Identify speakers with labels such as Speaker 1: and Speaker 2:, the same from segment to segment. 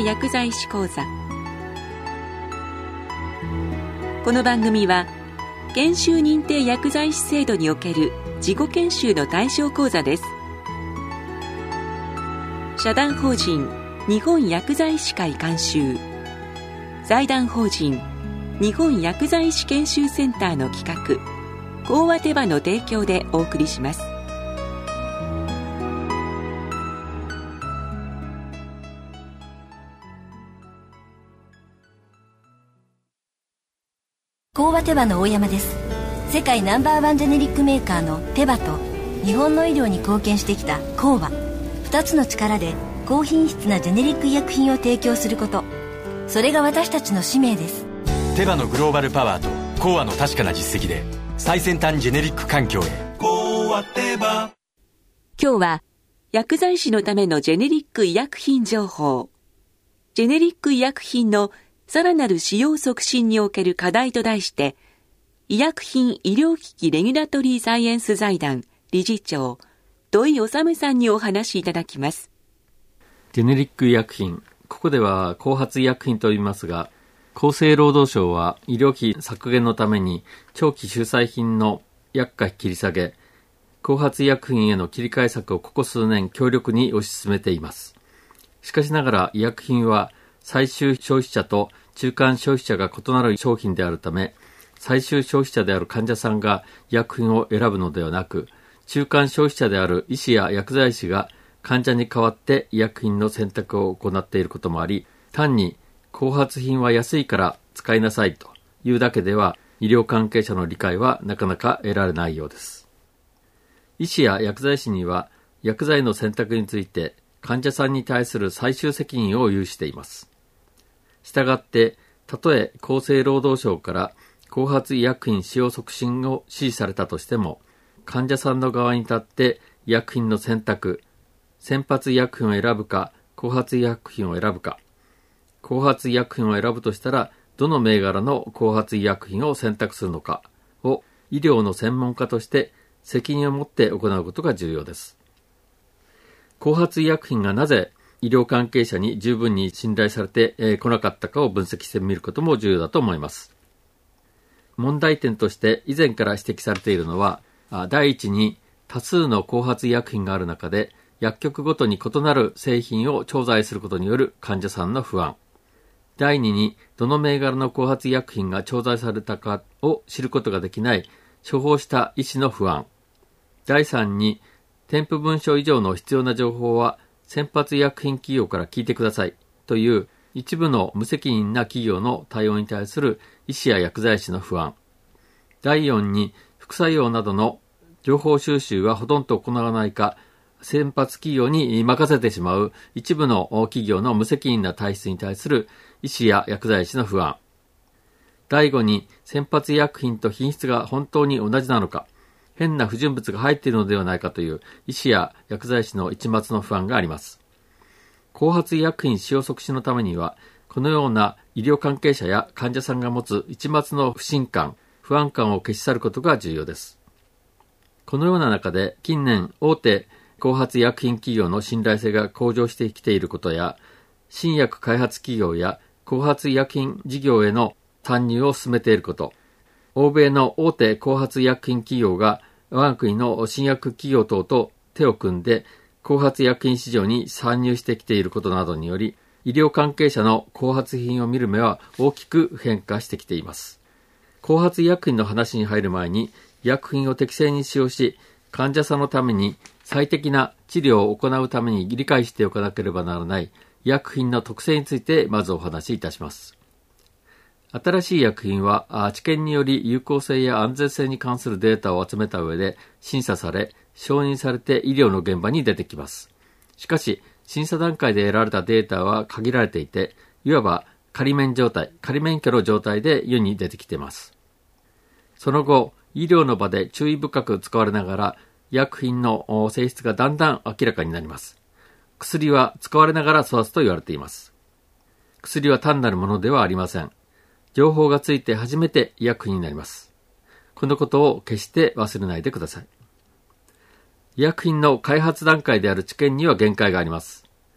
Speaker 1: 定薬剤師講座。この番組は研修認定薬剤師制度における自己研修の対象講座です。社団法人日本薬剤師会監修、財団法人日本薬剤師研修センターの企画、講話手羽の提供でお送りします。
Speaker 2: 講話手羽の大山です。世界ナンバーワンジェネリックメーカーの手羽と日本の医療に貢献してきた講話、2つの力で高品質なジェネリック医薬品を提供すること、それが私たちの使命です。
Speaker 3: 手羽のグローバルパワーと講話の確かな実績で最先端ジェネリック環境へ。講話手羽。
Speaker 1: 今日は薬剤師のためのジェネリック医薬品情報、ジェネリック医薬品のさらなる使用促進における課題と題して、医薬品医療機器レギュラトリーサイエンス財団理事長土井治さんにお話しいただきます。
Speaker 4: ジェネリック医薬品、ここでは後発医薬品と言いますが、厚生労働省は医療費削減のために長期収載品の薬価切り下げ、後発医薬品への切り替え策をここ数年強力に推し進めています。しかしながら医薬品は最終消費者と中間消費者が異なる商品であるため、最終消費者である患者さんが医薬品を選ぶのではなく、中間消費者である医師や薬剤師が患者に代わって医薬品の選択を行っていることもあり、単に後発品は安いから使いなさいというだけでは医療関係者の理解はなかなか得られないようです。医師や薬剤師には薬剤の選択について患者さんに対する最終責任を有しています。したがって、たとえ厚生労働省から後発医薬品使用促進を指示されたとしても、患者さんの側に立って医薬品の選択、先発医薬品を選ぶか、後発医薬品を選ぶか、後発医薬品を選ぶとしたら、どの銘柄の後発医薬品を選択するのかを医療の専門家として責任を持って行うことが重要です。後発医薬品がなぜ医療関係者に十分に信頼されてこなかったかを分析してみることも重要だと思います。問題点として以前から指摘されているのは、第一に多数の後発医薬品がある中で薬局ごとに異なる製品を調剤することによる患者さんの不安。第二にどの銘柄の後発医薬品が調剤されたかを知ることができない処方した医師の不安。第三に添付文書以上の必要な情報は先発医薬品企業から聞いてくださいという一部の無責任な企業の対応に対する医師や薬剤師の不安。第4に副作用などの情報収集はほとんど行わないか、先発企業に任せてしまう一部の企業の無責任な体質に対する医師や薬剤師の不安。第5に先発医薬品と品質が本当に同じなのか、変な不純物が入っているのではないかという医師や薬剤師の一抹の不安があります。後発医薬品使用促進のためには、このような医療関係者や患者さんが持つ一抹の不信感、不安感を消し去ることが重要です。このような中で近年大手後発医薬品企業の信頼性が向上してきていることや、新薬開発企業や後発医薬品事業への参入を進めていること、欧米の大手後発医薬品企業が我が国の新薬企業等と手を組んで後発医薬品市場に参入してきていることなどにより、医療関係者の後発品を見る目は大きく変化してきています。後発医薬品の話に入る前に、医薬品を適正に使用し、患者さんのために最適な治療を行うために理解しておかなければならない医薬品の特性についてまずお話しいたします。新しい医薬品は治験により有効性や安全性に関するデータを集めた上で審査され、承認されて医療の現場に出てきます。しかし、審査段階で得られたデータは限られていて、いわば仮免許の状態で世に出てきています。その後、医療の場で注意深く使われながら、医薬品の性質がだんだん明らかになります。薬は使われながら育つと言われています。薬は単なるものではありません。情報がついて初めて医薬品になります。このことを決して忘れないでください。医薬品の開発段階である治験には限界があります。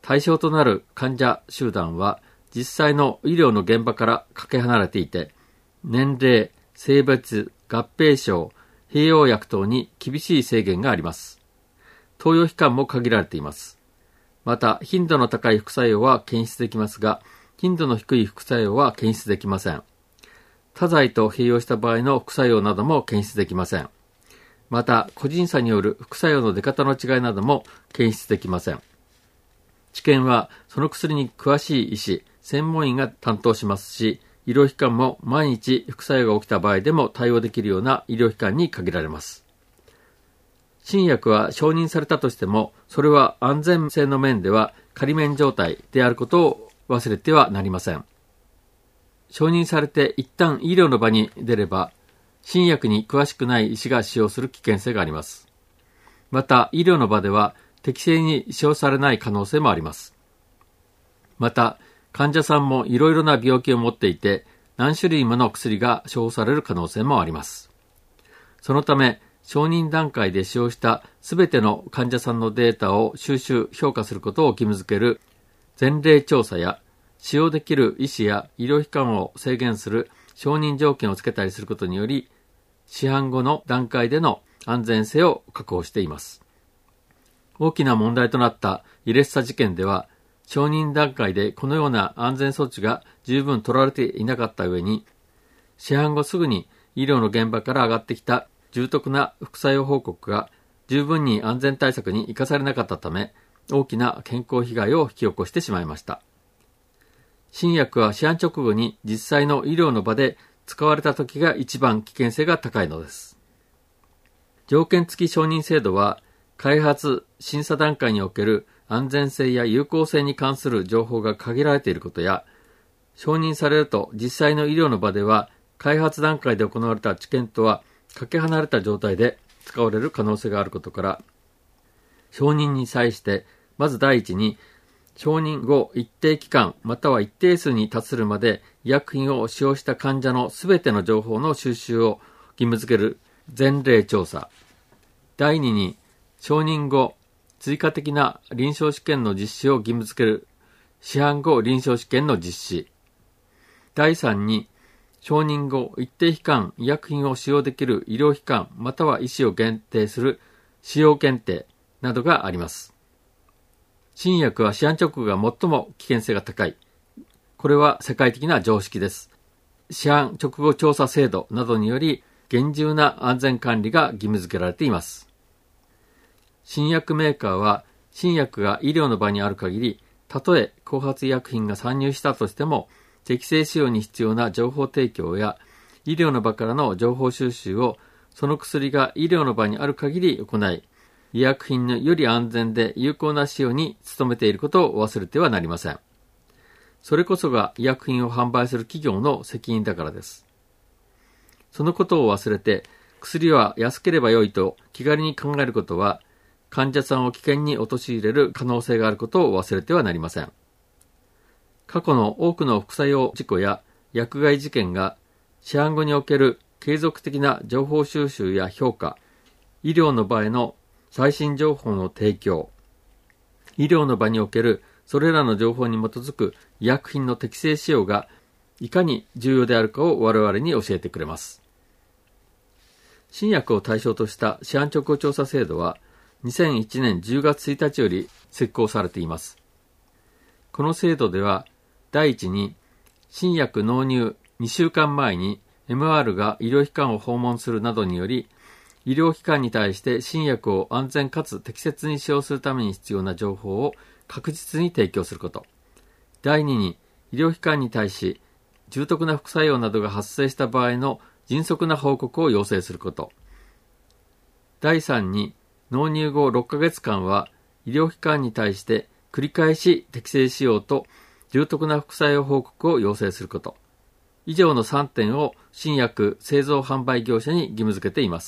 Speaker 4: 対象となる患者集団は実際の医療の現場からかけ離れていて、年齢、性別、合併症、併用薬等に厳しい制限があります。投与期間も限られています。また、頻度の高い副作用は検出できますが、頻度の低い副作用は検出できません。他剤と併用した場合の副作用なども検出できません。また、個人差による副作用の出方の違いなども検出できません。治験は、その薬に詳しい医師、専門医が担当しますし、医療機関も毎日副作用が起きた場合でも対応できるような医療機関に限られます。新薬は承認されたとしても、それは安全性の面では仮免状態であることを忘れてはなりません。承認されて一旦医療の場に出れば、新薬に詳しくない医師が使用する危険性があります。また、医療の場では適正に使用されない可能性もあります。また、患者さんもいろいろな病気を持っていて、何種類もの薬が処方される可能性もあります。そのため、承認段階で使用したすべての患者さんのデータを収集・評価することを義務付ける前例調査や、使用できる医師や医療機関を制限する承認条件をつけたりすることにより、市販後の段階での安全性を確保しています。大きな問題となったイレッサ事件では、承認段階でこのような安全措置が十分取られていなかった上に、市販後すぐに医療の現場から上がってきた重篤な副作用報告が十分に安全対策に生かされなかったため、大きな健康被害を引き起こしてしまいました。新薬は市販直後に実際の医療の場で使われた時が一番危険性が高いのです。条件付き承認制度は、開発・審査段階における安全性や有効性に関する情報が限られていることや、承認されると実際の医療の場では開発段階で行われた治験とはかけ離れた状態で使われる可能性があることから、承認に際してまず第一に承認後一定期間または一定数に達するまで医薬品を使用した患者のすべての情報の収集を義務付ける前例調査。第二に承認後追加的な臨床試験の実施を義務付ける市販後臨床試験の実施。第三に承認後一定期間医薬品を使用できる医療機関または医師を限定する使用検定などがあります。新薬は市販直後が最も危険性が高い。これは世界的な常識です。市販直後調査制度などにより厳重な安全管理が義務付けられています。新薬メーカーは新薬が医療の場にある限り、たとえ後発医薬品が参入したとしても、適正使用に必要な情報提供や医療の場からの情報収集をその薬が医療の場にある限り行い、医薬品のより安全で有効な使用に努めていることを忘れてはなりません。それこそが医薬品を販売する企業の責任だからです。そのことを忘れて、薬は安ければ良いと気軽に考えることは、患者さんを危険に陥れる可能性があることを忘れてはなりません。過去の多くの副作用事故や薬害事件が市販後における継続的な情報収集や評価、医療の場への最新情報の提供、医療の場におけるそれらの情報に基づく医薬品の適正使用がいかに重要であるかを我々に教えてくれます。新薬を対象とした市販直後調査制度は2001年10月1日より施行されています。この制度では、第一に新薬納入2週間前に MR が医療機関を訪問するなどにより、医療機関に対して新薬を安全かつ適切に使用するために必要な情報を確実に提供すること。第二に医療機関に対し重篤な副作用などが発生した場合の迅速な報告を要請すること。第三に納入後6ヶ月間は医療機関に対して繰り返し適正使用と重篤な副作用報告を要請すること。以上の3点を新薬製造販売業者に義務付けています。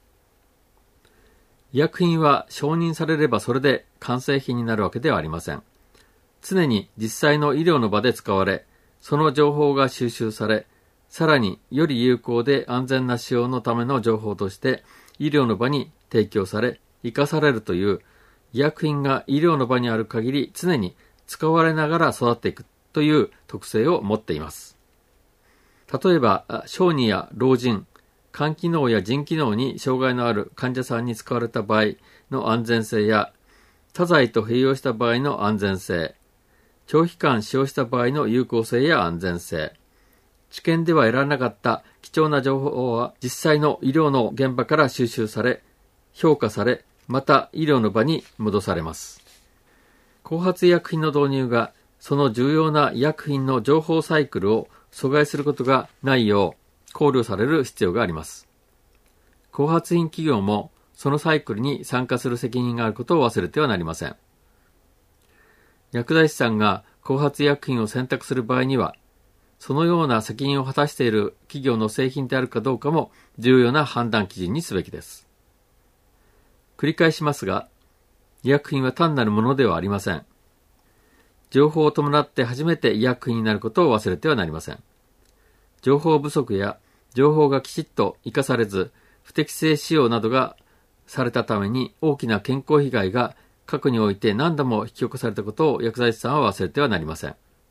Speaker 4: 医薬品は承認されればそれで完成品になるわけではありません。常に実際の医療の場で使われ、その情報が収集され、さらにより有効で安全な使用のための情報として医療の場に提供され、生かされるという医医薬品が医療の場にある限り常に使われながら育っていくという特性を持っています。例えば、小児や老人、肝機能や腎機能に障害のある患者さんに使われた場合の安全性や、他剤と併用した場合の安全性、長期間使用した場合の有効性や安全性、治験では得られなかった貴重な情報は実際の医療の現場から収集され、評価され、また医療の場に戻されます。後発医薬品の導入がその重要な医薬品の情報サイクルを阻害することがないよう考慮される必要があります。後発品企業もそのサイクルに参加する責任があることを忘れてはなりません。薬剤師さんが後発医薬品を選択する場合には、そのような責任を果たしている企業の製品であるかどうかも重要な判断基準にすべきです。繰り返しますが、医薬品は単なるものではありません。情報を伴って初めて医薬品になることを忘れてはなりません。情報不足や情報がきちっと生かされず、不適正使用などがされたために大きな健康被害が過去において何度も引き起こされたことを薬剤師さんは忘れてはなりません。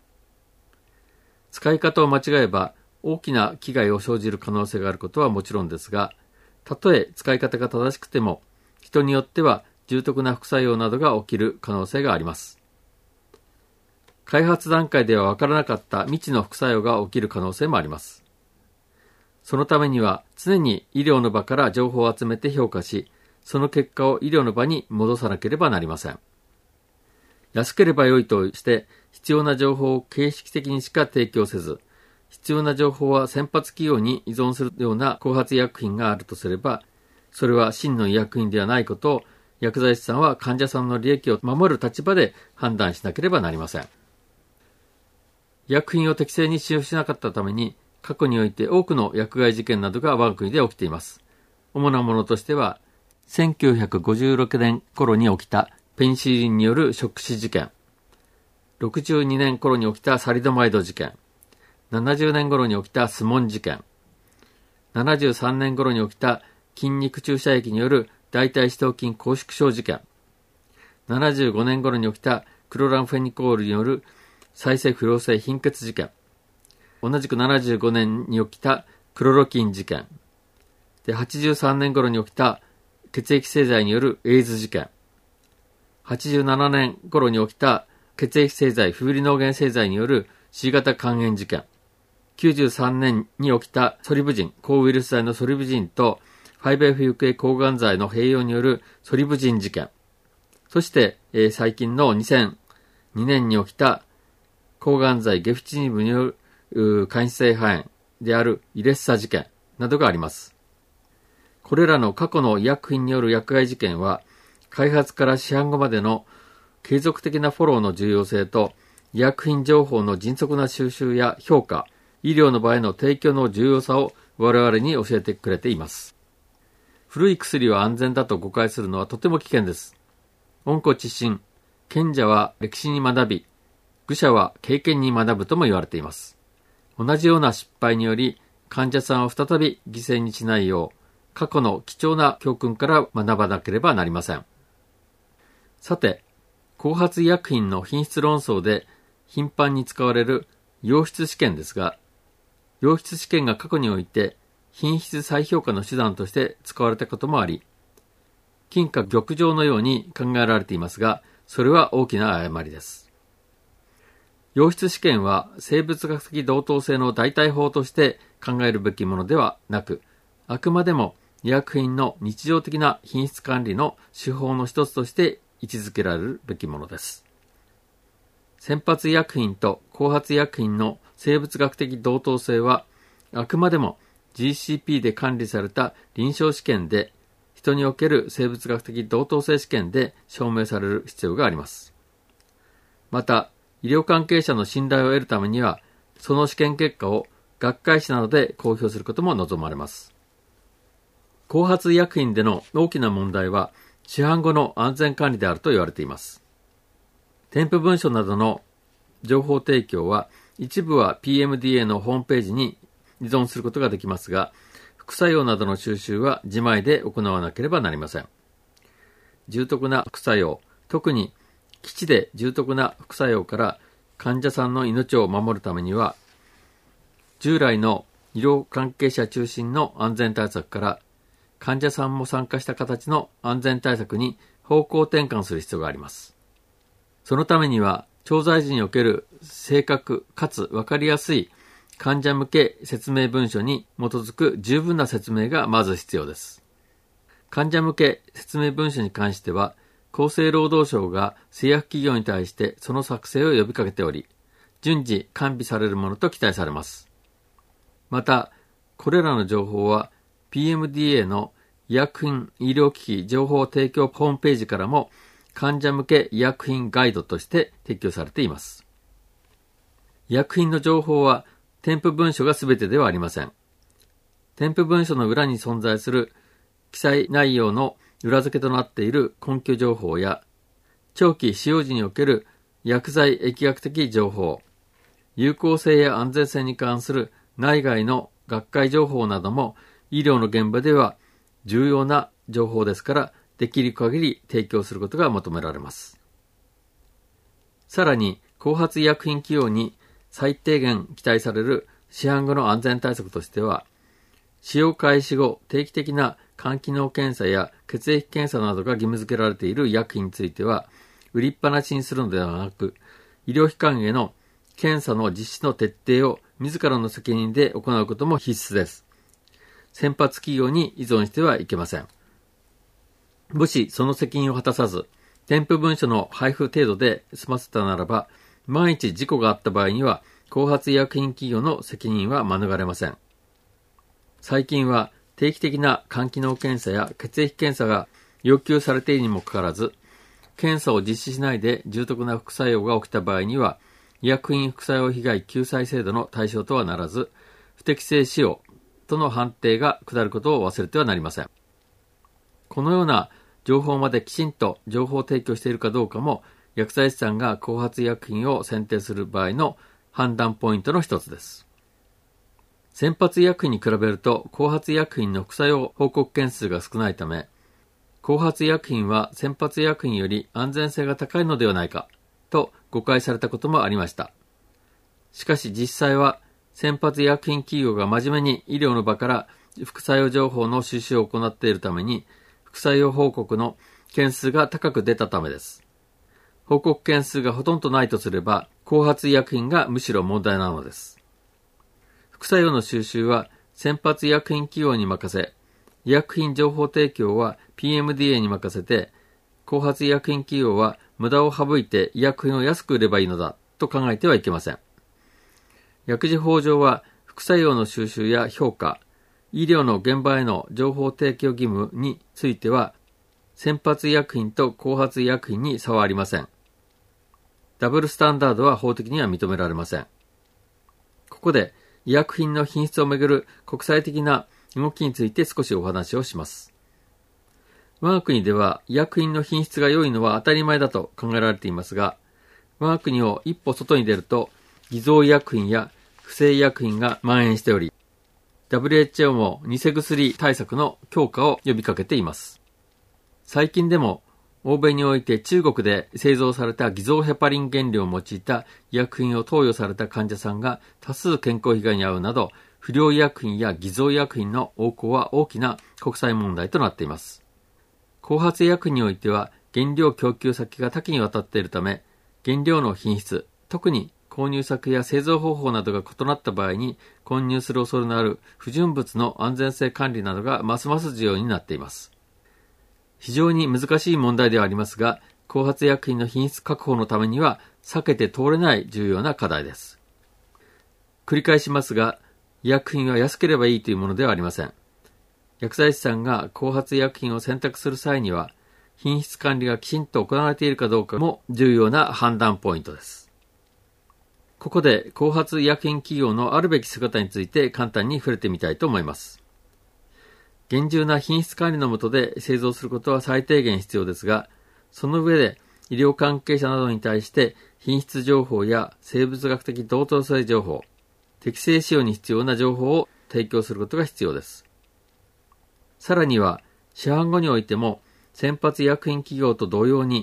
Speaker 4: 使い方を間違えば大きな危害を生じる可能性があることはもちろんですが、たとえ使い方が正しくても、人によっては重篤な副作用などが起きる可能性があります。開発段階では分からなかった未知の副作用が起きる可能性もあります。そのためには常に医療の場から情報を集めて評価し、その結果を医療の場に戻さなければなりません。安ければ良いとして必要な情報を形式的にしか提供せず、必要な情報は先発企業に依存するような後発医薬品があるとすれば、それは真の医薬品ではないことを薬剤師さんは患者さんの利益を守る立場で判断しなければなりません。医薬品を適正に使用しなかったために、過去において多くの薬害事件などが我が国で起きています。主なものとしては、1956年頃に起きたペニシリンによるショック死事件、62年頃に起きたサリドマイド事件、70年頃に起きたスモン事件、73年頃に起きた筋肉注射液による大腿四頭筋拘縮症事件、75年頃に起きたクロランフェニコールによる再生不良性貧血事件、同じく75年に起きたクロロキン事件、で83年頃に起きた血液製剤によるエイズ事件、87年頃に起きた血液製剤フーリノーゲン製剤による C 型肝炎事件、93年に起きたソリブジン、抗ウイルス剤のソリブジンと 5F 有形抗がん剤の併用によるソリブジン事件、そして、最近の2002年に起きた抗がん剤ゲフチニブによる間質性肺炎であるイレッサ事件などがあります。これらの過去の医薬品による薬害事件は、開発から市販後までの継続的なフォローの重要性と、医薬品情報の迅速な収集や評価、医療の場への提供の重要さを我々に教えてくれています。古い薬は安全だと誤解するのはとても危険です。温故知新、賢者は歴史に学び、愚者は経験に学ぶとも言われています。同じような失敗により、患者さんを再び犠牲にしないよう、過去の貴重な教訓から学ばなければなりません。さて、後発医薬品の品質論争で頻繁に使われる溶質試験ですが、溶質試験が過去において品質再評価の手段として使われたこともあり、金貨玉状のように考えられていますが、それは大きな誤りです。溶質試験は生物学的同等性の代替法として考えるべきものではなく、あくまでも医薬品の日常的な品質管理の手法の一つとして位置づけられるべきものです。先発医薬品と後発医薬品の生物学的同等性は、あくまでも GCP で管理された臨床試験で、人における生物学的同等性試験で証明される必要があります。また、医療関係者の信頼を得るためには、その試験結果を学会誌などで公表することも望まれます。後発医薬品での大きな問題は、市販後の安全管理であると言われています。添付文書などの情報提供は、一部は PMDA のホームページに依存することができますが、副作用などの収集は自前で行わなければなりません。重篤な副作用、 特に基地で重篤な副作用から患者さんの命を守るためには、従来の医療関係者中心の安全対策から患者さんも参加した形の安全対策に方向転換する必要があります。そのためには、調剤時における正確かつ分かりやすい患者向け説明文書に基づく十分な説明がまず必要です。患者向け説明文書に関しては、厚生労働省が製薬企業に対してその作成を呼びかけており、順次完備されるものと期待されます。また、これらの情報は PMDA の医薬品医療機器情報提供ホームページからも患者向け医薬品ガイドとして提供されています。医薬品の情報は添付文書が全てではありません。添付文書の裏に存在する記載内容の裏付けとなっている根拠情報や、長期使用時における薬剤疫学的情報、有効性や安全性に関する内外の学会情報なども医療の現場では重要な情報ですから、できる限り提供することが求められます。さらに、後発医薬品企業に最低限期待される市販後の安全対策としては、使用開始後定期的な肝機能検査や血液検査などが義務付けられている医薬品については、売りっぱなしにするのではなく、医療機関への検査の実施の徹底を自らの責任で行うことも必須です。先発企業に依存してはいけません。もしその責任を果たさず、添付文書の配布程度で済ませたならば、万一事故があった場合には、後発医薬品企業の責任は免れません。最近は定期的な肝機能検査や血液検査が要求されているにもかかわらず、検査を実施しないで重篤な副作用が起きた場合には、医薬品副作用被害救済制度の対象とはならず、不適正使用との判定が下ることを忘れてはなりません。このような情報まできちんと情報提供しているかどうかも、薬剤師さんが後発医薬品を選定する場合の判断ポイントの一つです。先発医薬品に比べると後発医薬品の副作用報告件数が少ないため、後発医薬品は先発医薬品より安全性が高いのではないかと誤解されたこともありました。しかし実際は先発医薬品企業が真面目に医療の場から副作用情報の収集を行っているために、副作用報告の件数が高く出たためです。報告件数がほとんどないとすれば、後発医薬品がむしろ問題なのです。副作用の収集は先発医薬品企業に任せ、医薬品情報提供は PMDA に任せて、後発医薬品企業は無駄を省いて医薬品を安く売ればいいのだと考えてはいけません。薬事法上は副作用の収集や評価、医療の現場への情報提供義務については、先発医薬品と後発医薬品に差はありません。ダブルスタンダードは法的には認められません。ここで医薬品の品質をめぐる国際的な動きについて少しお話をします。我が国では医薬品の品質が良いのは当たり前だと考えられていますが、我が国を一歩外に出ると偽造医薬品や不正医薬品が蔓延しており、WHO も偽薬対策の強化を呼びかけています。最近でも欧米において中国で製造された偽造ヘパリン原料を用いた医薬品を投与された患者さんが多数健康被害に遭うなど、不良医薬品や偽造医薬品の横行は大きな国際問題となっています。後発医薬品においては原料供給先が多岐にわたっているため、原料の品質、特に購入先や製造方法などが異なった場合に混入する恐れのある不純物の安全性管理などがますます重要になっています。非常に難しい問題ではありますが、後発医薬品の品質確保のためには避けて通れない重要な課題です。繰り返しますが、医薬品は安ければいいというものではありません。薬剤師さんが後発医薬品を選択する際には、品質管理がきちんと行われているかどうかも重要な判断ポイントです。ここで後発医薬品企業のあるべき姿について簡単に触れてみたいと思います。厳重な品質管理の下で製造することは最低限必要ですが、その上で医療関係者などに対して品質情報や生物学的同等性情報、適正使用に必要な情報を提供することが必要です。さらには市販後においても先発医薬品企業と同様に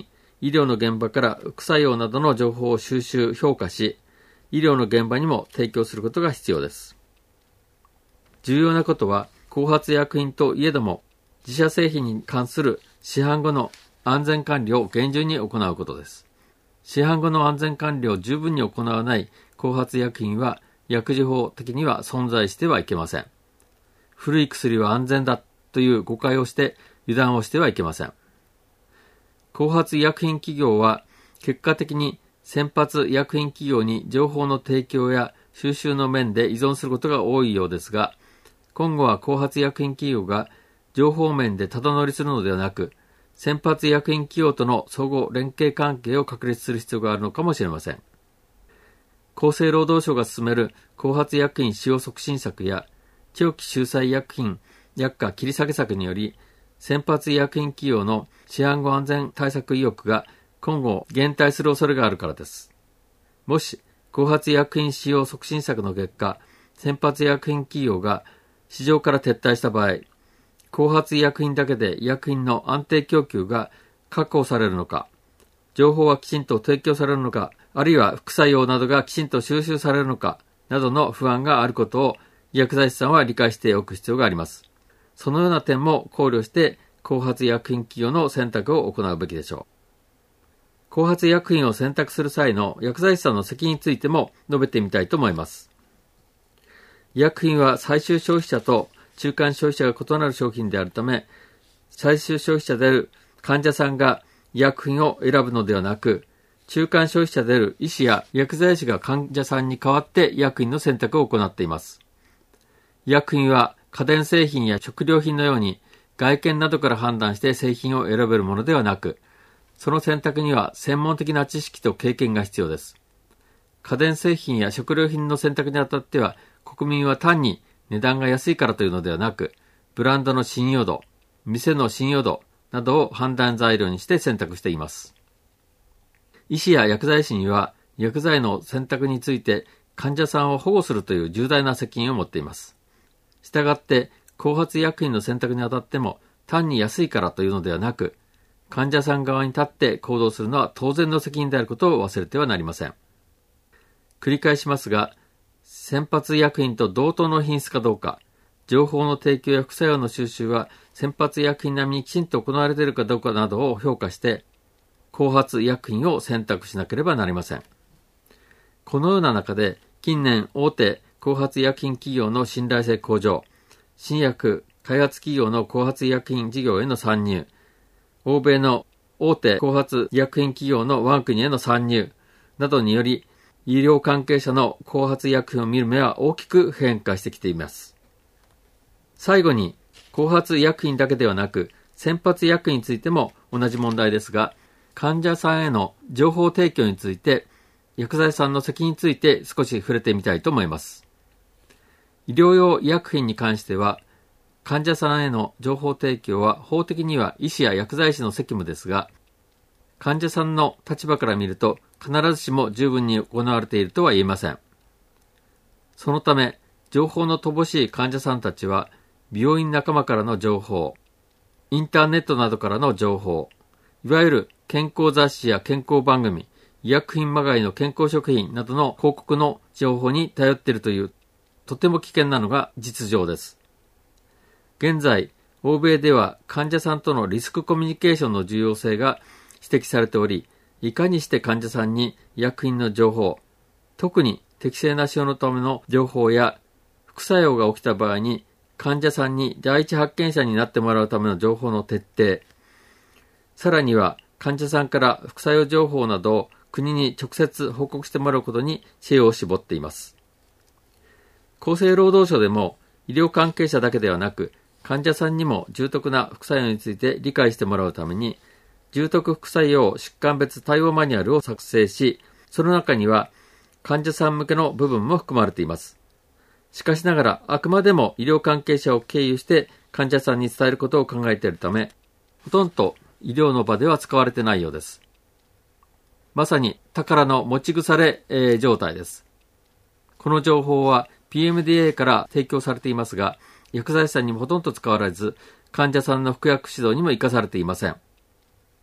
Speaker 4: 医療の現場から副作用などの情報を収集・評価し、医療の現場にも提供することが必要です。重要なことは、後発医薬品といえども、自社製品に関する市販後の安全管理を厳重に行うことです。市販後の安全管理を十分に行わない後発医薬品は、薬事法的には存在してはいけません。古い薬は安全だという誤解をして油断をしてはいけません。後発医薬品企業は結果的に先発医薬品企業に情報の提供や収集の面で依存することが多いようですが、今後は後発医薬品企業が情報面でただ乗りするのではなく、先発医薬品企業との相互連携関係を確立する必要があるのかもしれません。厚生労働省が進める後発医薬品使用促進策や長期収載医薬品薬価切り下げ策により、先発医薬品企業の市販後安全対策意欲が今後減退する恐れがあるからです。もし後発医薬品使用促進策の結果、先発医薬品企業が市場から撤退した場合、後発医薬品だけで医薬品の安定供給が確保されるのか、情報はきちんと提供されるのか、あるいは副作用などがきちんと収集されるのか、などの不安があることを薬剤師さんは理解しておく必要があります。そのような点も考慮して後発医薬品企業の選択を行うべきでしょう。後発医薬品を選択する際の薬剤師さんの責任についても述べてみたいと思います。医薬品は最終消費者と中間消費者が異なる商品であるため、最終消費者である患者さんが医薬品を選ぶのではなく、中間消費者である医師や薬剤師が患者さんに代わって医薬品の選択を行っています。医薬品は家電製品や食料品のように外見などから判断して製品を選べるものではなく、その選択には専門的な知識と経験が必要です。家電製品や食料品の選択にあたっては、国民は単に値段が安いからというのではなく、ブランドの信用度、店の信用度などを判断材料にして選択しています。医師や薬剤師には薬剤の選択について患者さんを保護するという重大な責任を持っています。したがって後発医薬品の選択にあたっても単に安いからというのではなく、患者さん側に立って行動するのは当然の責任であることを忘れてはなりません。繰り返しますが、先発医薬品と同等の品質かどうか、情報の提供や副作用の収集は先発医薬品並みにきちんと行われているかどうかなどを評価して、後発医薬品を選択しなければなりません。このような中で、近年大手後発医薬品企業の信頼性向上、新薬開発企業の後発医薬品事業への参入、欧米の大手後発医薬品企業の我が国への参入などにより、医療関係者の後発医薬品を見る目は大きく変化してきています。最後に、後発医薬品だけではなく、先発医薬品についても同じ問題ですが、患者さんへの情報提供について、薬剤師さんの責任について少し触れてみたいと思います。医療用医薬品に関しては、患者さんへの情報提供は法的には医師や薬剤師の責務ですが、患者さんの立場から見ると必ずしも十分に行われているとは言えません。そのため、情報の乏しい患者さんたちは、病院仲間からの情報、インターネットなどからの情報、いわゆる健康雑誌や健康番組、医薬品まがいの健康食品などの広告の情報に頼っているという、とても危険なのが実情です。現在、欧米では患者さんとのリスクコミュニケーションの重要性が指摘されており、いかにして患者さんに医薬品の情報、特に適正な使用のための情報や副作用が起きた場合に患者さんに第一発見者になってもらうための情報の徹底、さらには患者さんから副作用情報などを国に直接報告してもらうことに知恵を絞っています。厚生労働省でも医療関係者だけではなく患者さんにも重篤な副作用について理解してもらうために重篤副作用疾患別対応マニュアルを作成し、その中には患者さん向けの部分も含まれています。しかしながら、あくまでも医療関係者を経由して患者さんに伝えることを考えているため、ほとんど医療の場では使われてないようです。まさに宝の持ち腐れ、状態です。この情報は PMDA から提供されていますが、薬剤師さんにもほとんど使われず、患者さんの服薬指導にも生かされていません。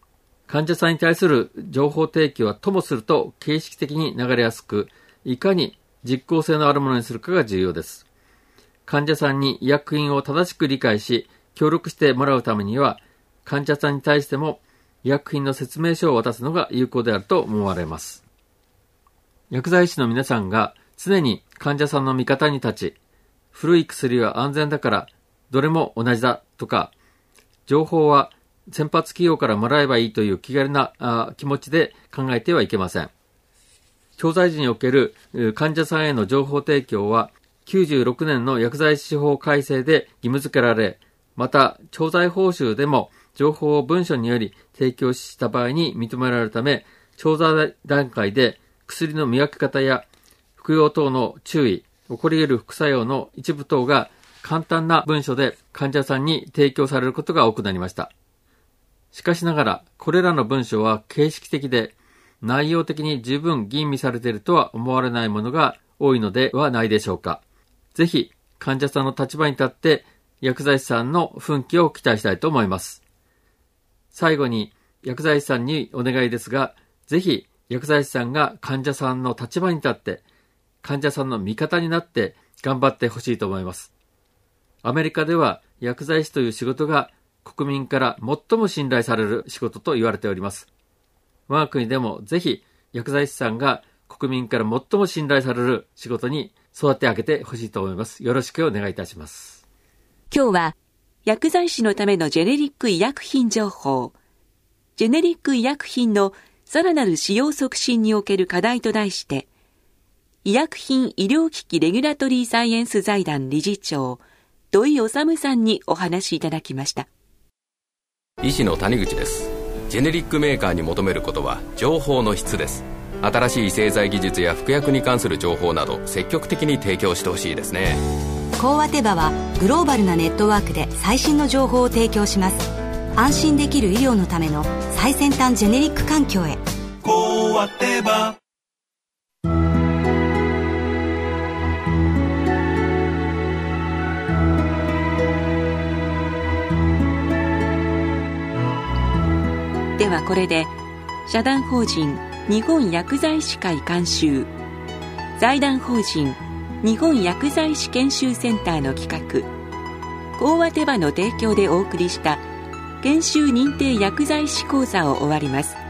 Speaker 4: 患者さんに対する情報提供はともすると形式的に流れやすく、いかに実効性のあるものにするかが重要です。患者さんに医薬品を正しく理解し、協力してもらうためには、患者さんに対しても医薬品の説明書を渡すのが有効であると思われます。薬剤師の皆さんが常に患者さんの味方に立ち、古い薬は安全だからどれも同じだとか、情報は先発企業からもらえばいいという気軽な気持ちで考えてはいけません。調剤時における患者さんへの情報提供は96年の薬剤師法改正で義務付けられ、また調剤報酬でも情報を文書により提供した場合に認められるため、調剤段階で薬の見分け方や服用等の注意、起こり得る副作用の一部等が簡単な文書で患者さんに提供されることが多くなりました。しかしながら、これらの文書は形式的で、内容的に十分吟味されているとは思われないものが多いのではないでしょうか。ぜひ、患者さんの立場に立って薬剤師さんの奮起を期待したいと思います。最後に、薬剤師さんにお願いですが、ぜひ薬剤師さんが患者さんの立場に立って、患者さんの味方になって頑張ってほしいと思います。アメリカでは薬剤師という仕事が国民から最も信頼される仕事と言われております。我が国でもぜひ薬剤師さんが国民から最も信頼される仕事に育て上げてほしいと思います。よろしくお願いいたします。
Speaker 1: 今日は薬剤師のためのジェネリック医薬品情報、ジェネリック医薬品のさらなる使用促進における課題と題して、医薬品医療機器レギュラトリーサイエンス財団理事長、土井治さんにお話しいただきました。
Speaker 5: 医師の谷口です。ジェネリックメーカーに求めることは情報の質です。新しい製剤技術や服薬に関する情報など積極的に提供してほしいですね。
Speaker 6: 講和手羽はグローバルなネットワークで最新の情報を提供します。安心できる医療のための最先端ジェネリック環境へ。講和手羽。
Speaker 1: ではこれで社団法人日本薬剤師会監修、財団法人日本薬剤師研修センターの企画、講和手羽の提供でお送りした研修認定薬剤師講座を終わります。